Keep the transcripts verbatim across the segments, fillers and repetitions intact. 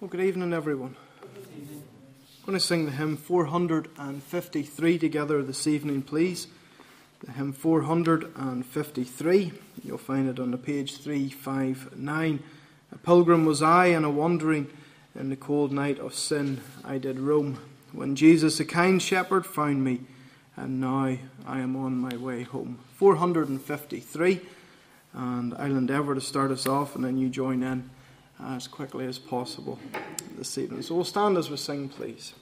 Well, good evening, everyone. I'm going to sing the hymn four hundred fifty-three together this evening, please. The hymn four hundred fifty-three. You'll find it on the page three fifty-nine. A pilgrim was I, and a wandering in the cold night of sin I did roam, when Jesus, a kind shepherd, found me, and now I am on my way home. four hundred fifty-three, and I'll endeavour to start us off, and then you join in as quickly as possible this evening. So we'll stand as we sing, please.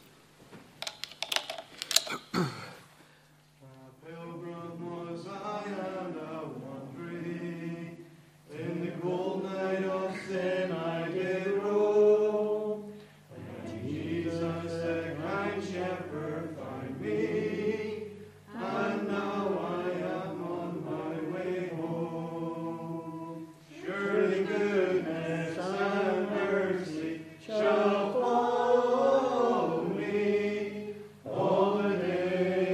Shall follow me all the day.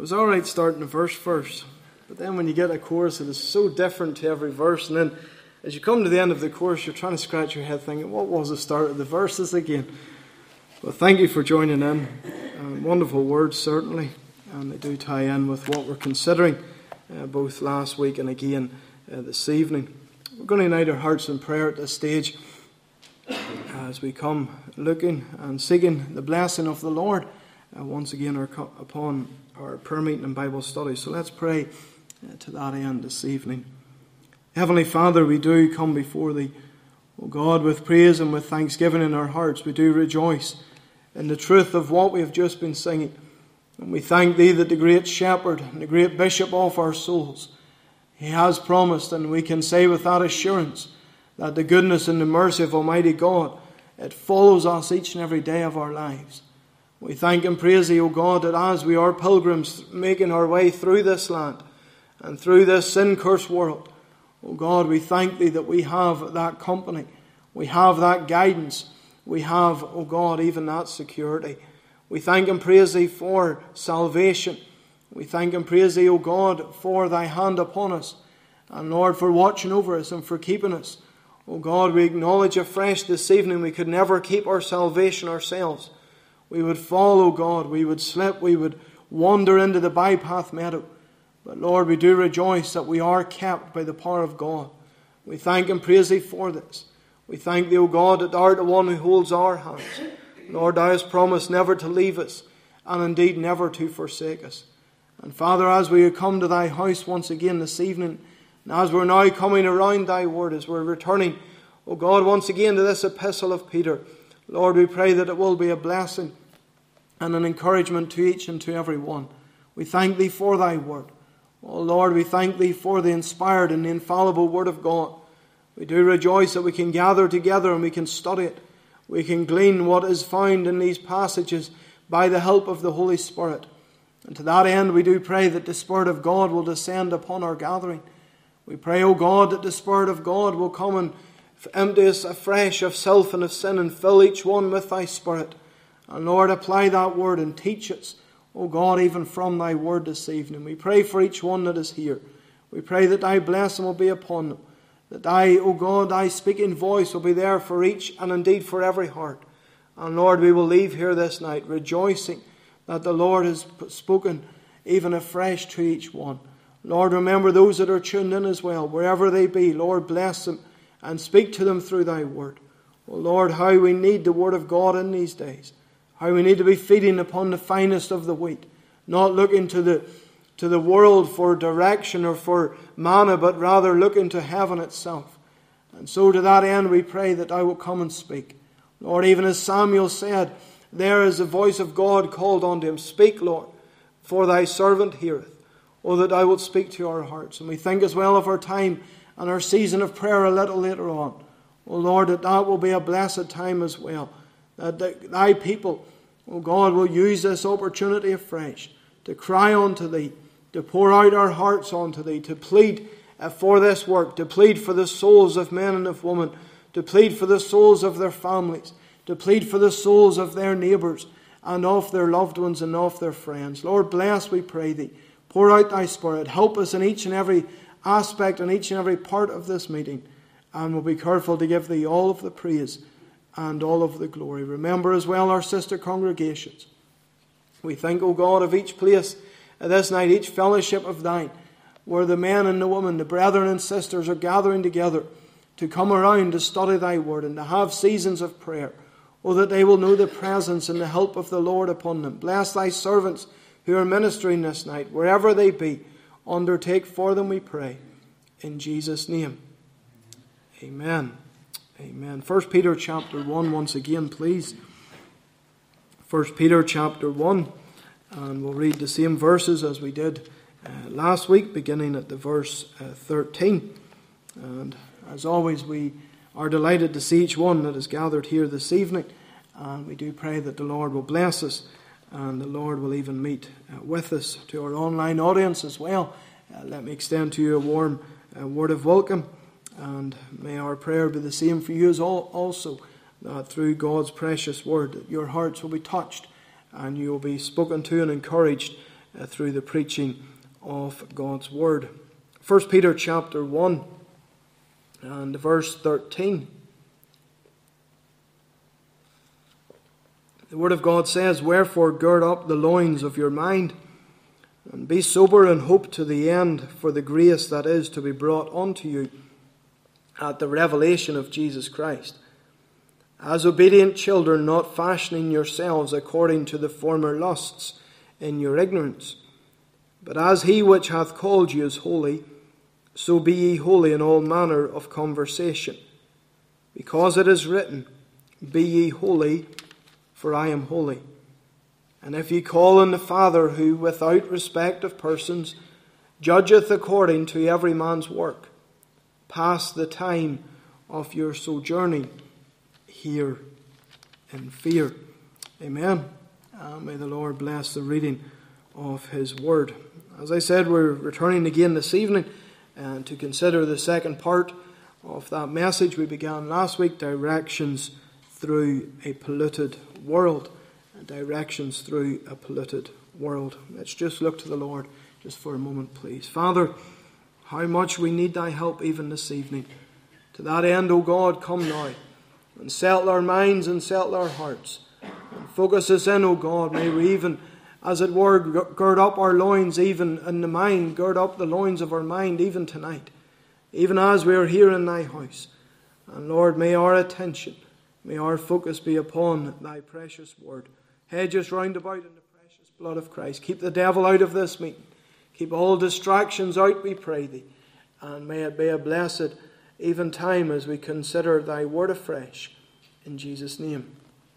was alright starting the verse first, but then when you get a chorus, it is so different to every verse, and then as you come to the end of the chorus, you're trying to scratch your head thinking, what was the start of the verses again? Well, thank you for joining in. Um, wonderful words, certainly, and they do tie in with what we're considering uh, both last week and again uh, this evening. We're going to unite our hearts in prayer at this stage as we come looking and seeking the blessing of the Lord uh, once again our, upon our prayer meeting and Bible study. So let's pray uh, to that end this evening. Heavenly Father, we do come before Thee, O God, with praise and with thanksgiving in our hearts. We do rejoice in the truth of what we have just been singing. And we thank Thee that the great shepherd and the great bishop of our souls, He has promised, and we can say with that assurance, that the goodness and the mercy of Almighty God, it follows us each and every day of our lives. We thank and praise Thee, O God, that as we are pilgrims making our way through this land and through this sin-cursed world, O God, we thank Thee that we have that company, we have that guidance, we have, O God, even that security. We thank and praise Thee for salvation. We thank and praise Thee, O God, for Thy hand upon us, and Lord, for watching over us and for keeping us. O God, we acknowledge afresh this evening we could never keep our salvation ourselves. We would fall, O God, we would slip, we would wander into the bypath meadow. But Lord, we do rejoice that we are kept by the power of God. We thank and praise Thee for this. We thank Thee, O God, that Thou art the one who holds our hands. Lord, Thou hast promised never to leave us, and indeed never to forsake us. And Father, as we come to Thy house once again this evening, and as we're now coming around Thy word, as we're returning, O God, once again to this epistle of Peter, Lord, we pray that it will be a blessing and an encouragement to each and to every one. We thank Thee for Thy word. Oh Lord, we thank Thee for the inspired and the infallible Word of God. We do rejoice that we can gather together and we can study it. We can glean what is found in these passages by the help of the Holy Spirit. And to that end we do pray that the Spirit of God will descend upon our gathering. We pray, O God, that the Spirit of God will come and empty us afresh of self and of sin and fill each one with Thy Spirit. And Lord, apply that Word and teach us, O God, even from Thy word this evening. We pray for each one that is here. We pray that Thy blessing will be upon them. That Thy, O God, Thy speaking voice will be there for each and indeed for every heart. And Lord, we will leave here this night rejoicing that the Lord has spoken even afresh to each one. Lord, remember those that are tuned in as well, wherever they be. Lord, bless them and speak to them through Thy word. O Lord, how we need the Word of God in these days. How we need to be feeding upon the finest of the wheat, not looking to the, to the world for direction or for manna, but rather looking to heaven itself. And so to that end we pray that Thou will come and speak. Lord, even as Samuel said, there is the voice of God called unto him. Speak, Lord, for Thy servant heareth. Oh, that Thou wilt speak to our hearts. And we think as well of our time and our season of prayer a little later on. Oh Lord, that that will be a blessed time as well. That Thy people, O God, will use this opportunity afresh to cry unto Thee, to pour out our hearts unto Thee, to plead for this work, to plead for the souls of men and of women, to plead for the souls of their families, to plead for the souls of their neighbours and of their loved ones and of their friends. Lord, bless, we pray Thee. Pour out Thy Spirit. Help us in each and every aspect and each and every part of this meeting. And we'll be careful to give Thee all of the praise and all of the glory. Remember as well our sister congregations. We think, O God, of each place this night, each fellowship of Thine, where the men and the women, the brethren and sisters are gathering together to come around to study Thy word and to have seasons of prayer. Oh, that they will know the presence and the help of the Lord upon them. Bless Thy servants who are ministering this night, wherever they be. Undertake for them, we pray. In Jesus' name. Amen. Amen. First Peter chapter one, once again, please. First Peter chapter one, and we'll read the same verses as we did uh, last week, beginning at the verse uh, thirteen. And as always, we are delighted to see each one that is gathered here this evening, and we do pray that the Lord will bless us, and the Lord will even meet uh, with us. To our online audience as well, uh, let me extend to you a warm uh, word of welcome. And may our prayer be the same for you as all, also, that through God's precious word, that your hearts will be touched and you will be spoken to and encouraged uh, through the preaching of God's Word. First Peter chapter one and verse thirteen. The Word of God says, "Wherefore gird up the loins of your mind, and be sober, and hope to the end for the grace that is to be brought unto you at the revelation of Jesus Christ. As obedient children, not fashioning yourselves according to the former lusts in your ignorance. But as he which hath called you is holy, so be ye holy in all manner of conversation. Because it is written, Be ye holy, for I am holy. And if ye call on the Father, who without respect of persons judgeth according to every man's work, pass the time of your sojourning here in fear." Amen. Uh, may the Lord bless the reading of His Word. As I said, we're returning again this evening and to consider the second part of that message we began last week, Directions through a Polluted World. Directions through a polluted world. Let's just look to the Lord just for a moment, please. Father, how much we need Thy help even this evening. To that end, O God, come now and settle our minds and settle our hearts. And focus us in, O God. May we even, as it were, gird up our loins even in the mind, gird up the loins of our mind even tonight, even as we are here in Thy house. And Lord, may our attention, may our focus be upon Thy precious Word. Hedge us round about in the precious blood of Christ. Keep the devil out of this meeting. Keep all distractions out, we pray Thee. And may it be a blessed even time as we consider Thy Word afresh. In Jesus' name.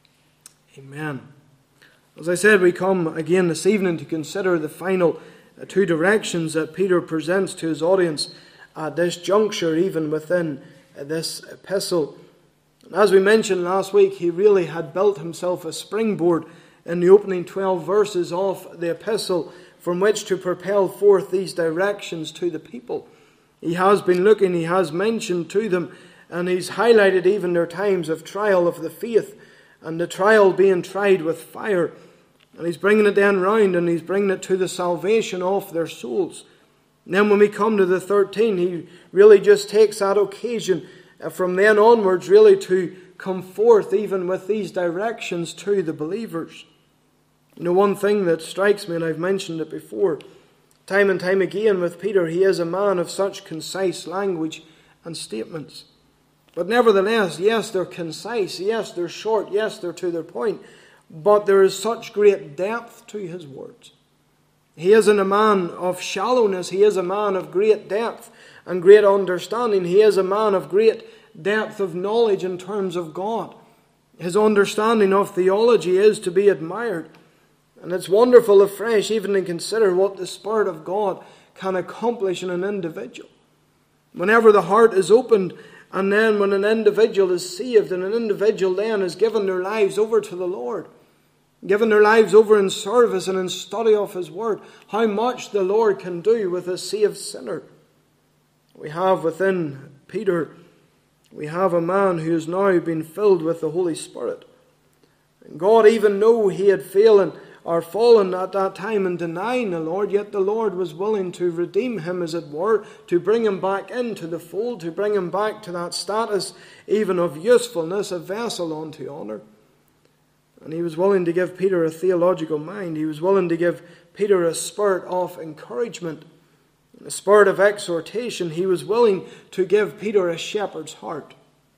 Amen. As I said, we come again this evening to consider the final two directions that Peter presents to his audience at this juncture, even within this epistle. As we mentioned last week, he really had built himself a springboard in the opening twelve verses of the epistle from which to propel forth these directions to the people. He has been looking, he has mentioned to them, and he's highlighted even their times of trial of the faith, and the trial being tried with fire. And he's bringing it then round, and he's bringing it to the salvation of their souls. And then when we come to the thirteen, he really just takes that occasion from then onwards really to come forth even with these directions to the believers. You know, one thing that strikes me, and I've mentioned it before, time and time again with Peter, he is a man of such concise language and statements. But nevertheless, yes, they're concise, yes, they're short, yes, they're to their point, but there is such great depth to his words. He isn't a man of shallowness, he is a man of great depth and great understanding. He is a man of great depth of knowledge in terms of God. His understanding of theology is to be admired. And it's wonderful afresh even to consider what the Spirit of God can accomplish in an individual. Whenever the heart is opened, and then when an individual is saved, and an individual then has given their lives over to the Lord, given their lives over in service and in study of His Word, how much the Lord can do with a saved sinner. We have within Peter, we have a man who has now been filled with the Holy Spirit. And God, even though he had fallen or fallen at that time in denying the Lord, yet the Lord was willing to redeem him, as it were, to bring him back into the fold, to bring him back to that status even of usefulness, a vessel unto honour. And he was willing to give Peter a theological mind. He was willing to give Peter a spirit of encouragement, a spirit of exhortation. He was willing to give Peter a shepherd's heart.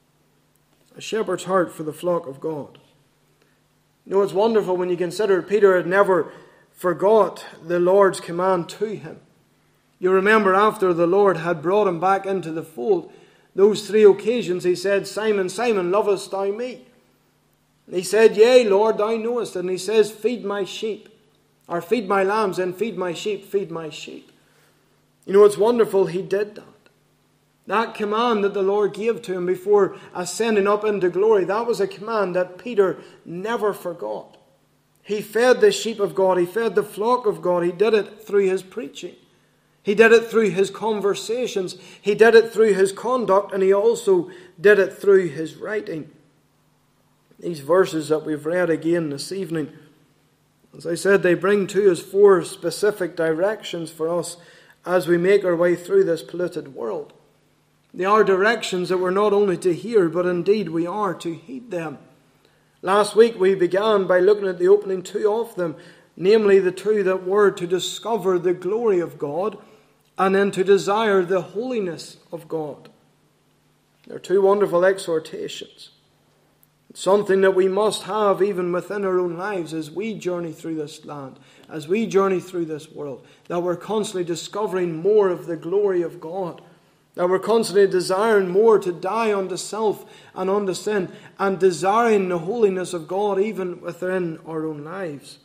A shepherd's heart for the flock of God. You know, it's wonderful when you consider Peter had never forgot the Lord's command to him. You remember after the Lord had brought him back into the fold, those three occasions he said, "Simon, Simon, lovest thou me?" And he said, "Yea, Lord, thou knowest." And he says, "Feed my sheep," or "Feed my lambs," and "Feed my sheep, feed my sheep." You know, it's wonderful he did that. That command that the Lord gave to him before ascending up into glory, that was a command that Peter never forgot. He fed the sheep of God. He fed the flock of God. He did it through his preaching. He did it through his conversations. He did it through his conduct. And he also did it through his writing. These verses that we've read again this evening, As I said, they bring to us four specific directions for us as we make our way through this polluted world. They are directions that we're not only to hear, but indeed we are to heed them. Last week we began by looking at the opening two of them, namely the two that were to discover the glory of God and then to desire the holiness of God. They're two wonderful exhortations. It's something that we must have even within our own lives as we journey through this land, as we journey through this world, that we're constantly discovering more of the glory of God, that we're constantly desiring more to die unto self and unto sin, and desiring the holiness of God even within our own lives.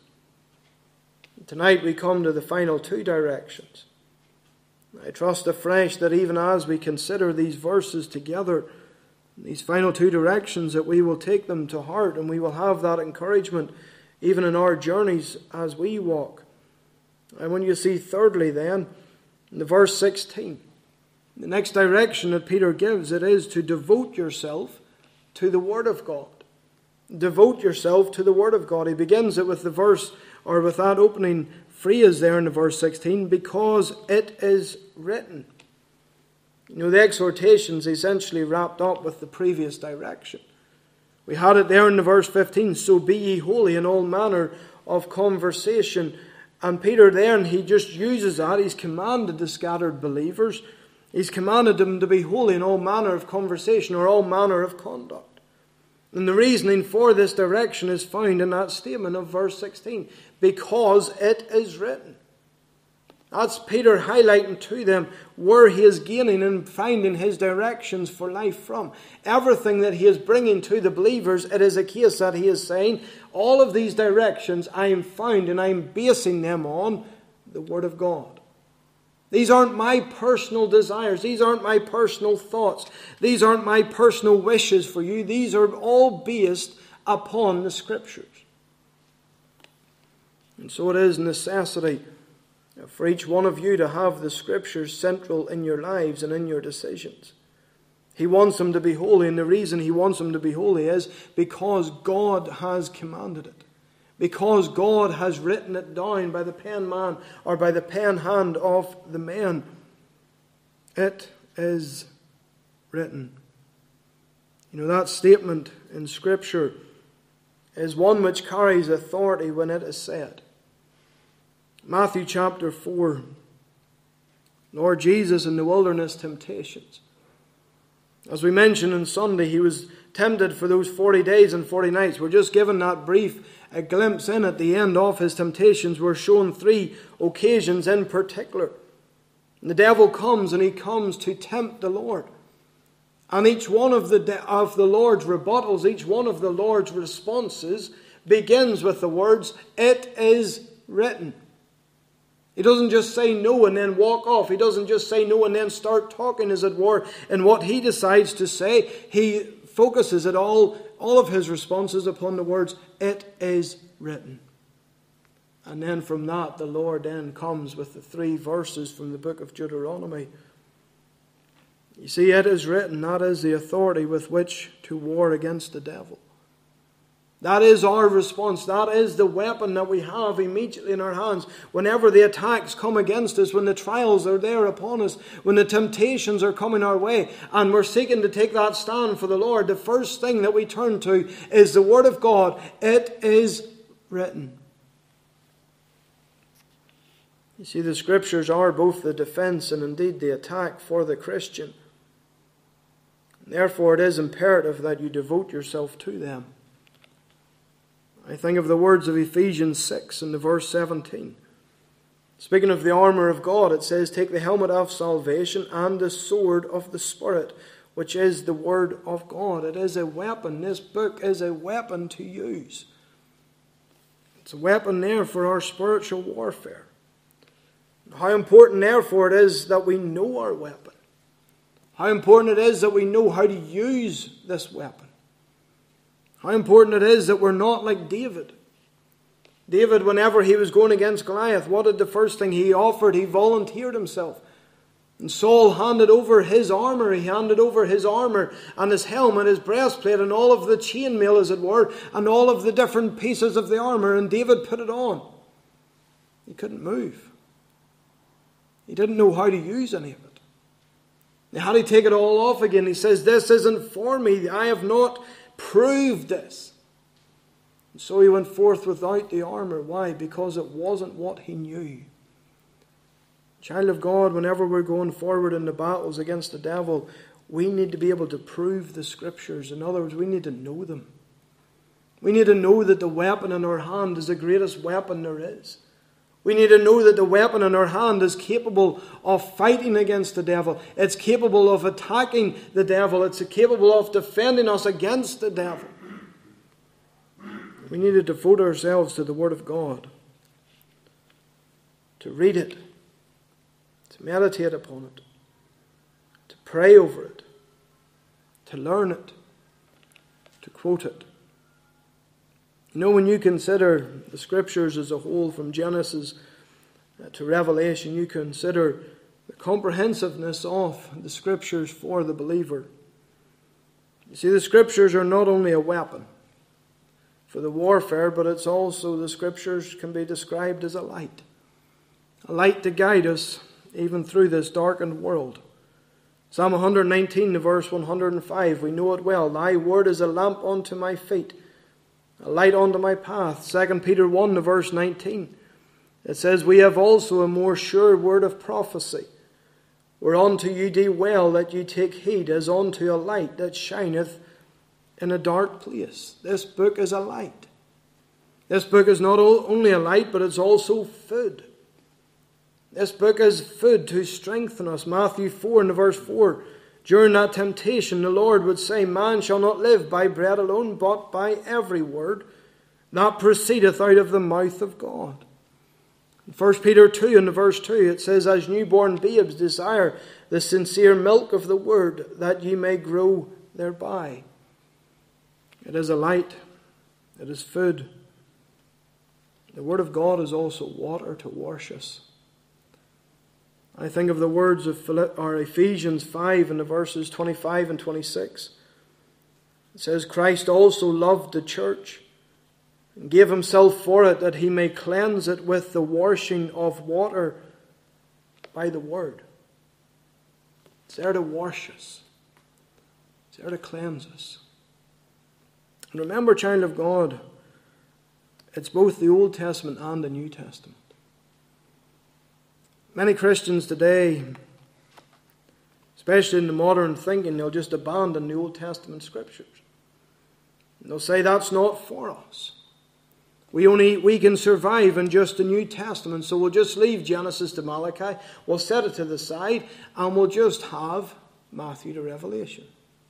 Tonight we come to the final two directions. I trust afresh that even as we consider these verses together, these final two directions, that we will take them to heart and we will have that encouragement even in our journeys as we walk. And when you see thirdly then, in the verse sixteen, the next direction that Peter gives, it is to devote yourself to the Word of God. Devote yourself to the Word of God. He begins it with the verse, or with that opening phrase there in the verse sixteen, because it is written. You know, the exhortation's essentially wrapped up with the previous direction. We had it there in the verse fifteen, so be ye holy in all manner of conversation. And Peter then, he just uses that. He's commanded the scattered believers. He's commanded them to be holy in all manner of conversation, or all manner of conduct. And the reasoning for this direction is found in that statement of verse sixteen. Because it is written. That's Peter highlighting to them where he is gaining and finding his directions for life from. Everything that he is bringing to the believers, it is a case that he is saying, all of these directions I am found and I am basing them on the Word of God. These aren't my personal desires. These aren't my personal thoughts. These aren't my personal wishes for you. These are all based upon the Scriptures. And so it is necessity for each one of you to have the Scriptures central in your lives and in your decisions. He wants them to be holy, and the reason he wants them to be holy is because God has commanded it. Because God has written it down by the pen man, or by the pen hand of the man. It is written. You know, that statement in Scripture is one which carries authority when it is said. Matthew chapter four. Lord Jesus in the wilderness temptations. As we mentioned on Sunday, he was tempted for those forty days and forty nights. We're just given that brief a glimpse in at the end of his temptations. We're shown three occasions in particular. And the devil comes and he comes to tempt the Lord. And each one of the, de- of the Lord's rebuttals, each one of the Lord's responses begins with the words, it is written. He doesn't just say no and then walk off. He doesn't just say no and then start talking, as it were. And what he decides to say, he focuses it all, all of his responses upon the words, it is written. And then from that, the Lord then comes with the three verses from the book of Deuteronomy. You see, it is written, that is the authority with which to war against the devil. That is our response. That is the weapon that we have immediately in our hands. Whenever the attacks come against us, when the trials are there upon us, when the temptations are coming our way, and we're seeking to take that stand for the Lord, the first thing that we turn to is the Word of God. It is written. You see, the Scriptures are both the defense and indeed the attack for the Christian. Therefore, it is imperative that you devote yourself to them. I think of the words of Ephesians six in the verse seventeen. Speaking of the armour of God, it says, take the helmet of salvation and the sword of the Spirit, which is the Word of God. It is a weapon. This book is a weapon to use. It's a weapon there for our spiritual warfare. How important, therefore, it is that we know our weapon. How important it is that we know how to use this weapon. How important it is that we're not like David. David, whenever he was going against Goliath, what did the first thing he offered? He volunteered himself. And Saul handed over his armour, he handed over his armour and his helmet, his breastplate and all of the chainmail, as it were, and all of the different pieces of the armour, and David put it on. He couldn't move. He didn't know how to use any of it. He had to take it all off again. He says, this isn't for me. I have not proved this. And so he went forth without the armour. Why? Because it wasn't what he knew. Child of God, whenever we're going forward in the battles against the devil, we need to be able to prove the Scriptures. In other words, we need to know them. We need to know that the weapon in our hand is the greatest weapon there is. We need to know that the weapon in our hand is capable of fighting against the devil. It's capable of attacking the devil. It's capable of defending us against the devil. We need to devote ourselves to the Word of God, to read it, to meditate upon it, to pray over it, to learn it, to quote it. You know, when you consider the Scriptures as a whole, from Genesis to Revelation, you consider the comprehensiveness of the Scriptures for the believer. You see, the Scriptures are not only a weapon for the warfare, but it's also, the Scriptures can be described as a light. A light to guide us even through this darkened world. Psalm one nineteen, verse one hundred five, we know it well. Thy word is a lamp unto my feet, a light unto my path. Second Peter one, verse nineteen, it says, we have also a more sure word of prophecy, whereunto you do well that you take heed, as unto a light that shineth in a dark place. This book is a light. This book is not only a light, but it's also food. This book is food to strengthen us. Matthew four and verse four. During that temptation, the Lord would say, man shall not live by bread alone, but by every word that proceedeth out of the mouth of God. In First Peter two and verse two, it says, as newborn babes desire the sincere milk of the word, that ye may grow thereby. It is a light. It is food. The Word of God is also water to wash us. I think of the words of Philipp, or Ephesians five and the verses twenty-five and twenty-six. It says, Christ also loved the church and gave himself for it, that he may cleanse it with the washing of water by the word. It's there to wash us. It's there to cleanse us. And remember, child of God, it's both the Old Testament and the New Testament. Many Christians today, especially in the modern thinking, they'll just abandon the Old Testament Scriptures. And they'll say that's not for us. We only we can survive in just the New Testament, so we'll just leave Genesis to Malachi, we'll set it to the side, and we'll just have Matthew to Revelation.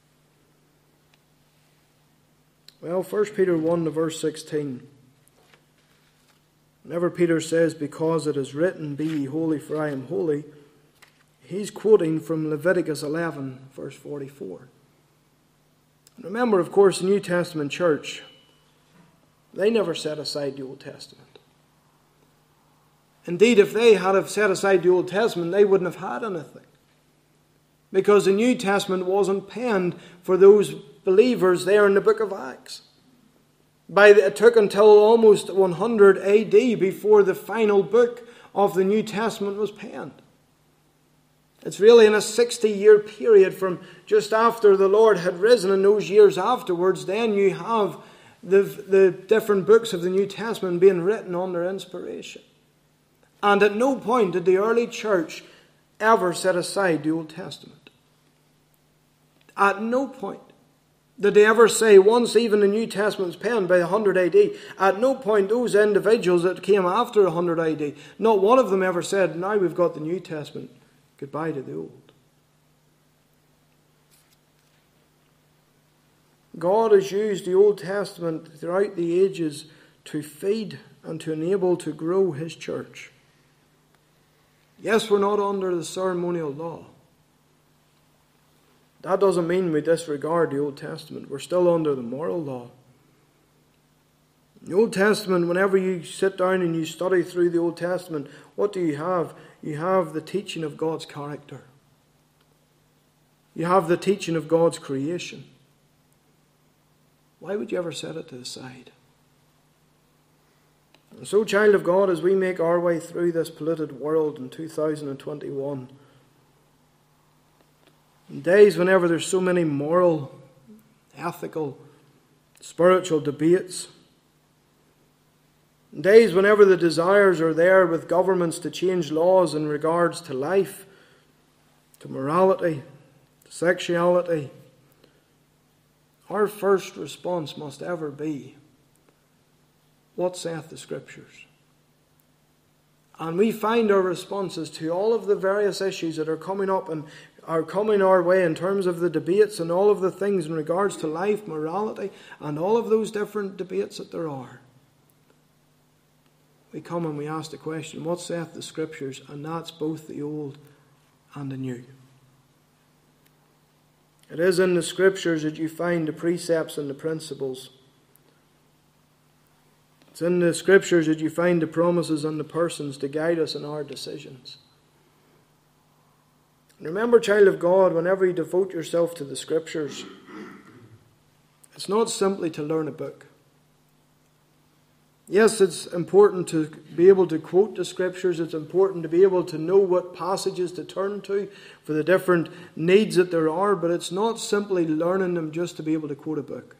Well, First Peter one to verse sixteen. Whenever Peter says, because it is written, be ye holy, for I am holy, he's quoting from Leviticus eleven, verse forty-four. And remember, of course, the New Testament church, they never set aside the Old Testament. Indeed, if they had have set aside the Old Testament, they wouldn't have had anything. Because the New Testament wasn't penned for those believers there in the book of Acts. By the, it took until almost one hundred A D before the final book of the New Testament was penned. It's really in a sixty-year period from just after the Lord had risen, and those years afterwards, then you have the, the different books of the New Testament being written under inspiration. And at no point did the early church ever set aside the Old Testament. At no point did they ever say, once even the New Testament was penned by one hundred A D, at no point those individuals that came after one hundred A D, not one of them ever said, now we've got the New Testament, goodbye to the Old. God has used the Old Testament throughout the ages to feed and to enable to grow His church. Yes, we're not under the ceremonial law. That doesn't mean we disregard the Old Testament. We're still under the moral law. In the Old Testament, whenever you sit down and you study through the Old Testament, what do you have? You have the teaching of God's character. You have the teaching of God's creation. Why would you ever set it to the side? And so, child of God, as we make our way through this polluted world in two thousand twenty-one, in days whenever there's so many moral, ethical, spiritual debates, in days whenever the desires are there with governments to change laws in regards to life, to morality, to sexuality, our first response must ever be, what saith the Scriptures? And we find our responses to all of the various issues that are coming up and are coming our way in terms of the debates and all of the things in regards to life, morality, and all of those different debates that there are. We come and we ask the question, what saith the Scriptures? And that's both the old and the new. It is in the Scriptures that you find the precepts and the principles. It's in the Scriptures that you find the promises and the persons to guide us in our decisions. And remember, child of God, whenever you devote yourself to the Scriptures, it's not simply to learn a book. Yes, it's important to be able to quote the Scriptures. It's important to be able to know what passages to turn to for the different needs that there are. But it's not simply learning them just to be able to quote a book.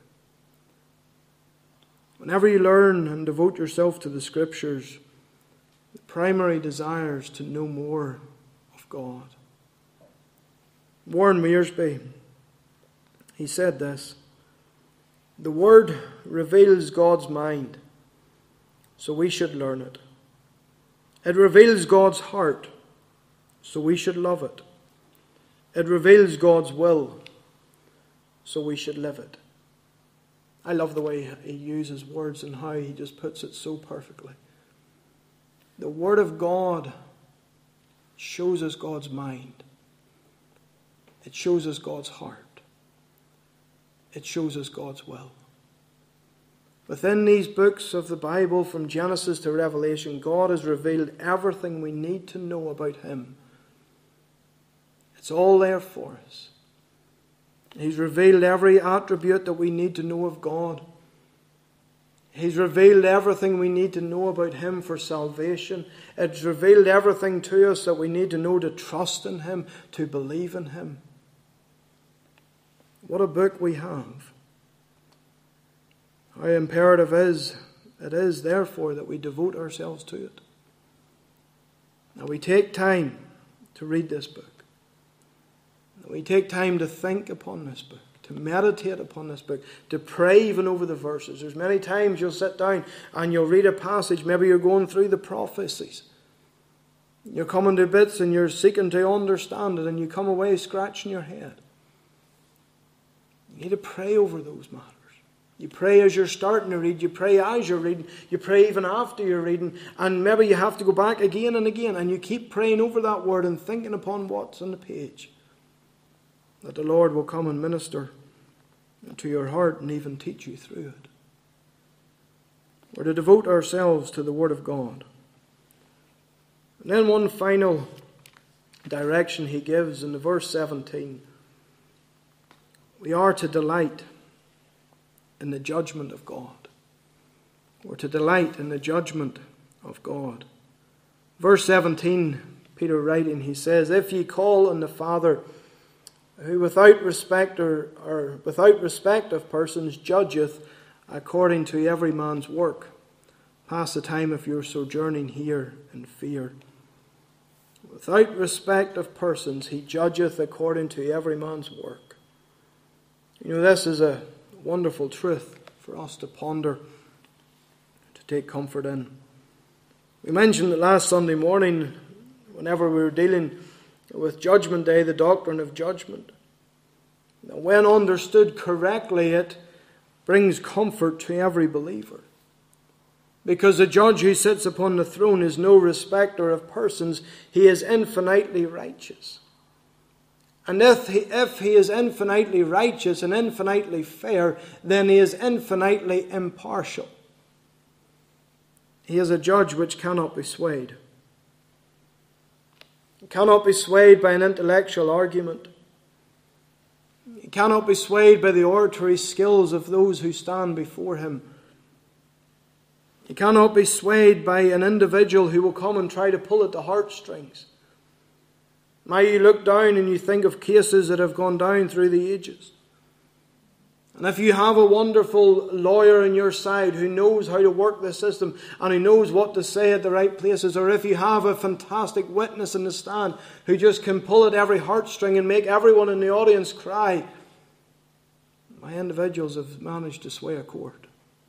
Whenever you learn and devote yourself to the Scriptures, the primary desire is to know more of God. Warren Wiersbe, he said this, "The Word reveals God's mind, so we should learn it. It reveals God's heart, so we should love it. It reveals God's will, so we should live it." I love the way he uses words and how he just puts it so perfectly. The Word of God shows us God's mind. It shows us God's heart. It shows us God's will. Within these books of the Bible, from Genesis to Revelation, God has revealed everything we need to know about Him. It's all there for us. He's revealed every attribute that we need to know of God. He's revealed everything we need to know about Him for salvation. It's revealed everything to us that we need to know to trust in Him, to believe in Him. What a book we have. How imperative is it is, therefore, that we devote ourselves to it. Now we take time to read this book. We take time to think upon this book, to meditate upon this book, to pray even over the verses. There's many times you'll sit down and you'll read a passage. Maybe you're going through the prophecies. You're coming to bits and you're seeking to understand it, and you come away scratching your head. You need to pray over those matters. You pray as you're starting to read. You pray as you're reading. You pray even after you're reading. And maybe you have to go back again and again. And you keep praying over that word and thinking upon what's on the page. That the Lord will come and minister to your heart and even teach you through it. We're to devote ourselves to the Word of God. And then one final direction he gives in the verse seventeen. We are to delight in the judgment of God. We're to delight in the judgment of God. Verse seventeen, Peter writing, he says, "If ye call on the Father, who without respect or, or without respect of persons judgeth according to every man's work, pass the time of your sojourning here in fear. Without respect of persons, he judgeth according to every man's work." You know, this is a wonderful truth for us to ponder, to take comfort in. We mentioned it last Sunday morning whenever we were dealing with Judgment Day, the doctrine of judgment. Now, when understood correctly, it brings comfort to every believer. Because the judge who sits upon the throne is no respecter of persons. He is infinitely righteous. And if he, if he is infinitely righteous and infinitely fair, then he is infinitely impartial. He is a judge which cannot be swayed. He cannot be swayed by an intellectual argument. He cannot be swayed by the oratory skills of those who stand before him. He cannot be swayed by an individual who will come and try to pull at the heartstrings. Now you look down and you think of cases that have gone down through the ages. And if you have a wonderful lawyer on your side who knows how to work the system and who knows what to say at the right places, or if you have a fantastic witness in the stand who just can pull at every heartstring and make everyone in the audience cry, my individuals have managed to sway a court.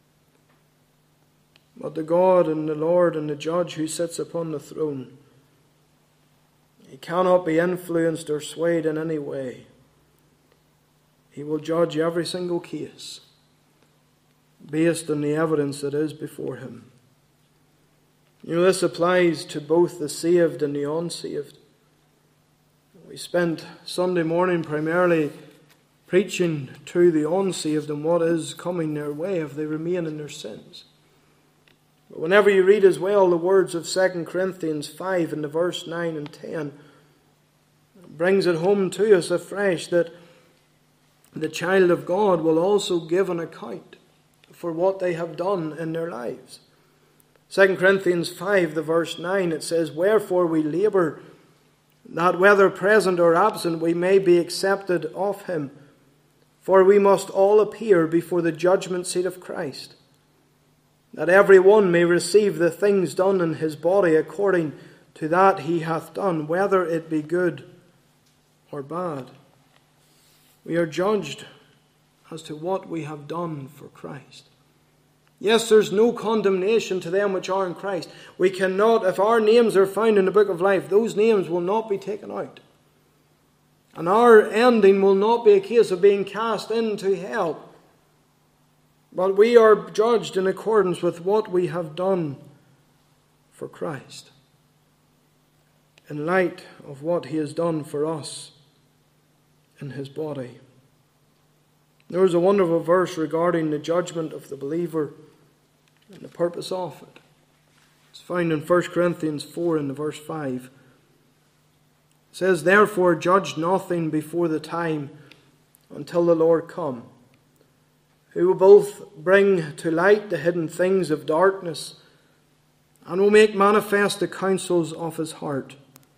But the God and the Lord and the Judge who sits upon the throne, he cannot be influenced or swayed in any way. He will judge every single case based on the evidence that is before him. You know, this applies to both the saved and the unsaved. We spent Sunday morning primarily preaching to the unsaved and what is coming their way if they remain in their sins. But whenever you read as well the words of Second Corinthians five in the verse nine and ten, it brings it home to us afresh that the child of God will also give an account for what they have done in their lives. Second Corinthians five, the verse nine, it says, "Wherefore we labour, that whether present or absent we may be accepted of him. For we must all appear before the judgment seat of Christ, that every one may receive the things done in his body according to that he hath done, whether it be good or bad." We are judged as to what we have done for Christ. Yes, there's no condemnation to them which are in Christ. We cannot, if our names are found in the book of life, those names will not be taken out. And our ending will not be a case of being cast into hell. But we are judged in accordance with what we have done for Christ, in light of what he has done for us in his body. There is a wonderful verse regarding the judgment of the believer and the purpose of it. It's found in First Corinthians four in the verse five. It says, "Therefore judge nothing before the time until the Lord come, who will both bring to light the hidden things of darkness and will make manifest the counsels of his heart."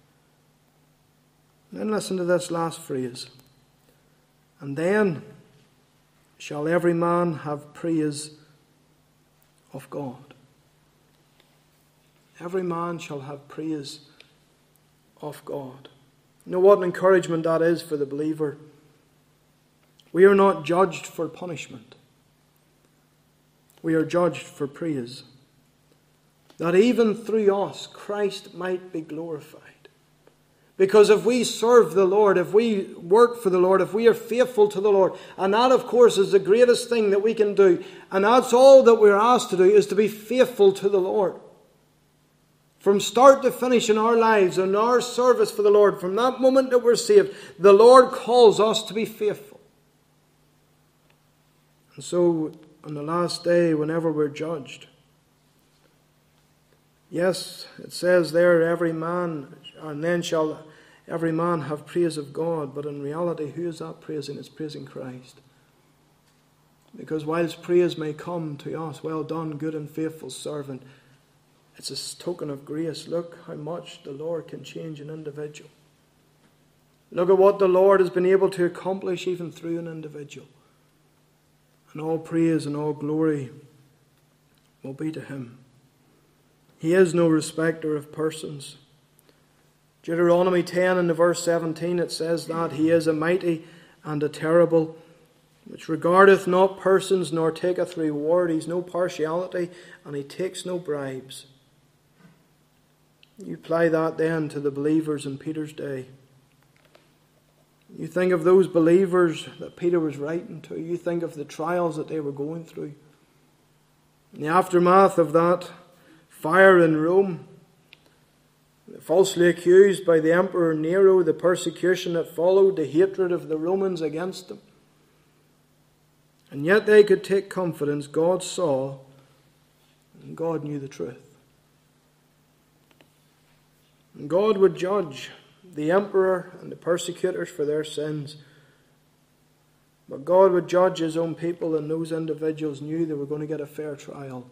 Then listen to this last phrase. "And then shall every man have praise of God." Every man shall have praise of God. You know what an encouragement that is for the believer. We are not judged for punishment. We are judged for praise. That even through us, Christ might be glorified. Because if we serve the Lord, if we work for the Lord, if we are faithful to the Lord, and that of course is the greatest thing that we can do, and that's all that we're asked to do, is to be faithful to the Lord. From start to finish in our lives and our service for the Lord, from that moment that we're saved, the Lord calls us to be faithful. And so, on the last day, whenever we're judged, yes, it says there, every man, and then shall every man have praise of God. But in reality, who is that praising? It's praising Christ. Because whilst praise may come to us, "Well done, good and faithful servant," it's a token of grace. Look how much the Lord can change an individual. Look at what the Lord has been able to accomplish even through an individual. And all praise and all glory will be to him. He is no respecter of persons. Deuteronomy ten in the verse seventeen, it says that he is a mighty and a terrible, which regardeth not persons nor taketh reward. He's no partiality and he takes no bribes. You apply that then to the believers in Peter's day. You think of those believers that Peter was writing to. You think of the trials that they were going through. In the aftermath of that fire in Rome, falsely accused by the Emperor Nero, the persecution that followed, the hatred of the Romans against them. And yet they could take confidence. God saw and God knew the truth. And God would judge the emperor and the persecutors for their sins. But God would judge his own people, and those individuals knew they were going to get a fair trial.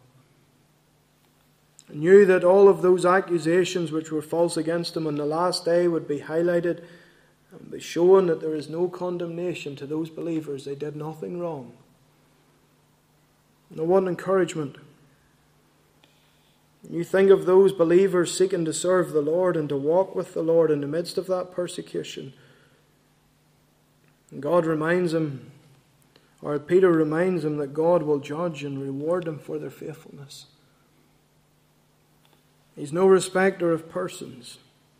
And knew that all of those accusations which were false against them on the last day would be highlighted and be shown that there is no condemnation to those believers. They did nothing wrong. Now, what an encouragement. You think of those believers seeking to serve the Lord and to walk with the Lord in the midst of that persecution. And God reminds them, or Peter reminds them, that God will judge and reward them for their faithfulness. He's no respecter of persons.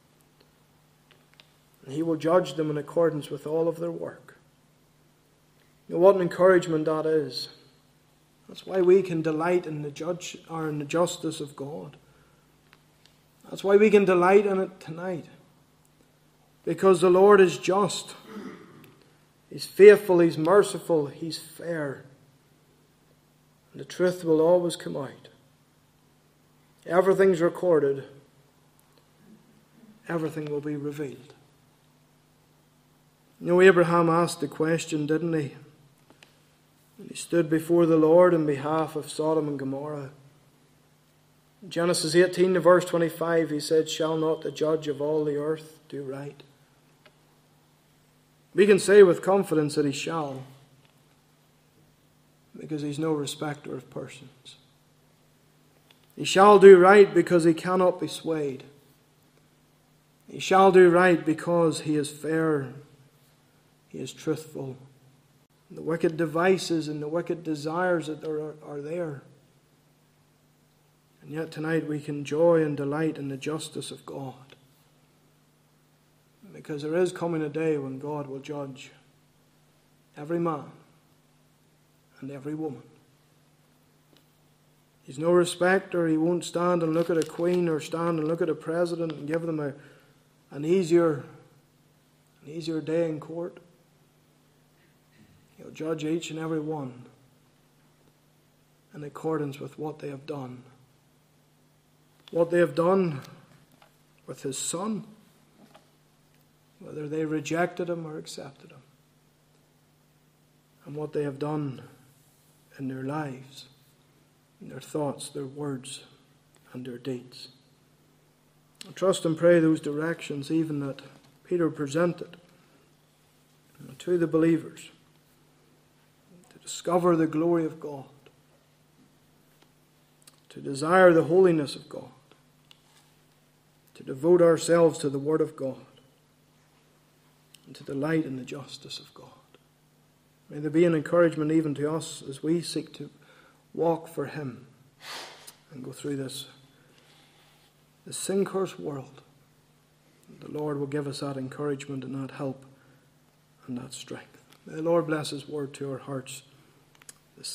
He will judge them in accordance with all of their work. You know, what an encouragement that is. That's why we can delight in the judge or in the justice of God. That's why we can delight in it tonight. Because the Lord is just. He's faithful, He's merciful, He's fair. And the truth will always come out. Everything's recorded. Everything will be revealed. You know, Abraham asked the question, didn't he? He stood before the Lord in behalf of Sodom and Gomorrah. In Genesis eighteen, verse twenty-five, he said, "Shall not the judge of all the earth do right?" We can say with confidence that he shall, because he's no respecter of persons. He shall do right because he cannot be swayed. He shall do right because he is fair, he is truthful. The wicked devices and the wicked desires that there are, are there. And yet tonight we can joy and delight in the justice of God. Because there is coming a day when God will judge every man and every woman. He's no respecter. He won't stand and look at a queen or stand and look at a president and give them a, an easier, an easier day in court. He'll judge each and every one in accordance with what they have done. What they have done with his Son, whether they rejected him or accepted him. And what they have done in their lives, in their thoughts, their words, and their deeds. I trust and pray those directions even that Peter presented to the believers, discover the glory of God, to desire the holiness of God, to devote ourselves to the Word of God, and to delight in the justice of God. May there be an encouragement even to us as we seek to walk for Him and go through this, this sin-cursed world. The Lord will give us that encouragement and that help and that strength. May the Lord bless His Word to our hearts